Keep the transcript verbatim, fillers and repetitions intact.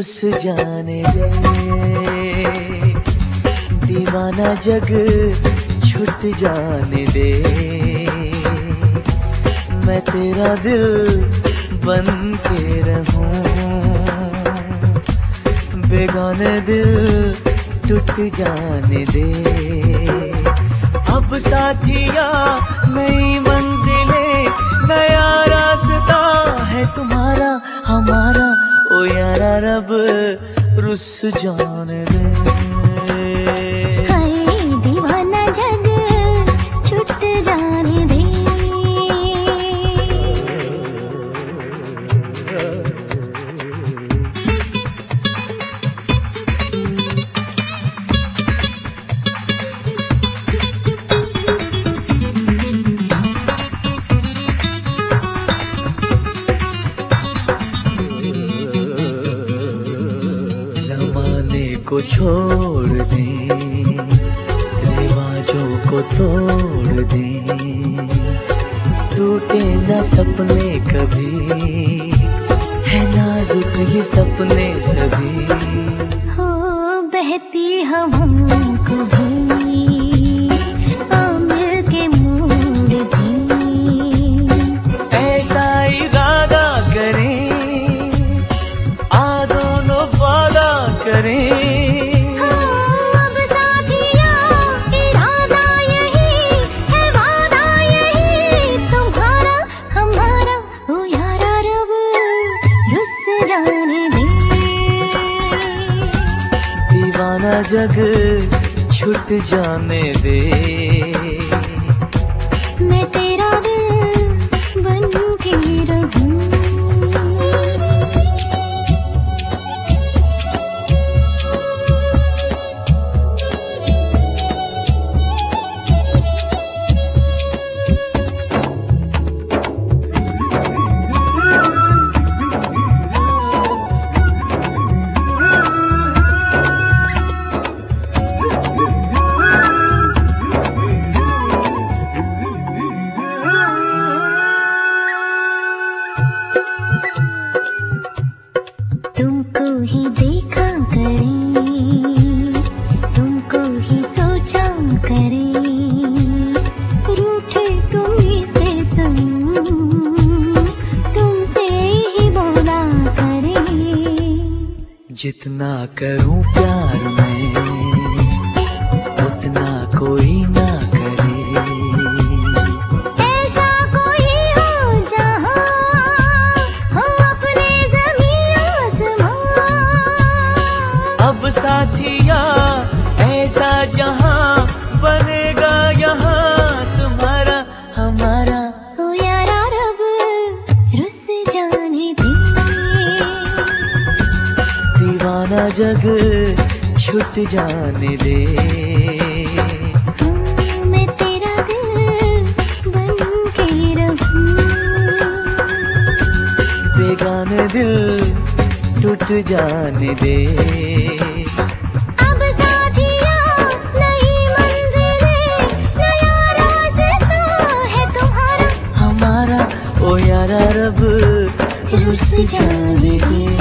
रुस जाने दे, दीवाना जग छुट जाने दे। मैं तेरा दिल बन के रहूं, बेगाने दिल टूट जाने दे। अब साथिया नई मंजिलें, नया रास्ता है तुम्हारा हमारा। ओ यारा रब रुस जाने दे। हाय दीवाना जग छुट जाने दे। को छोड़ दे, रिवाजों को तोड़ दे, टूटे न सपने कभी, है नाजुक ये सपने सभी। हो बहती हवाओं को भी आमिर के मोड़ दी। ऐसा इरादा करें, आ दोनों वादा करें। दीवाना जग छुट जाने दे। मैं तेरा दिल बन के रहूं। तुमको ही देखा करें, तुमको ही सोचा करें, रूठे तुम्हीं से सुन, तुमसे ही बोला करें। जितना करूं प्यार मैं उतना कोई ना करे। ऐसा कोई हो जहां हो अपने ज़मीन आसमां। अब साथिया ऐसा जहां बनेगा यहाँ तुम्हारा हमारा। ओ यारा रब रुस जाने दे। दीवाना जग छुट जाने दे। हाँ, मैं तेरा दिल बन के रहूं। बेगाने दिल टूट जाने दे। अब साथिया नई मंजिलें, नया रास्ता है तुम्हारा हमारा। ओ यारा रब रुस जाने दे।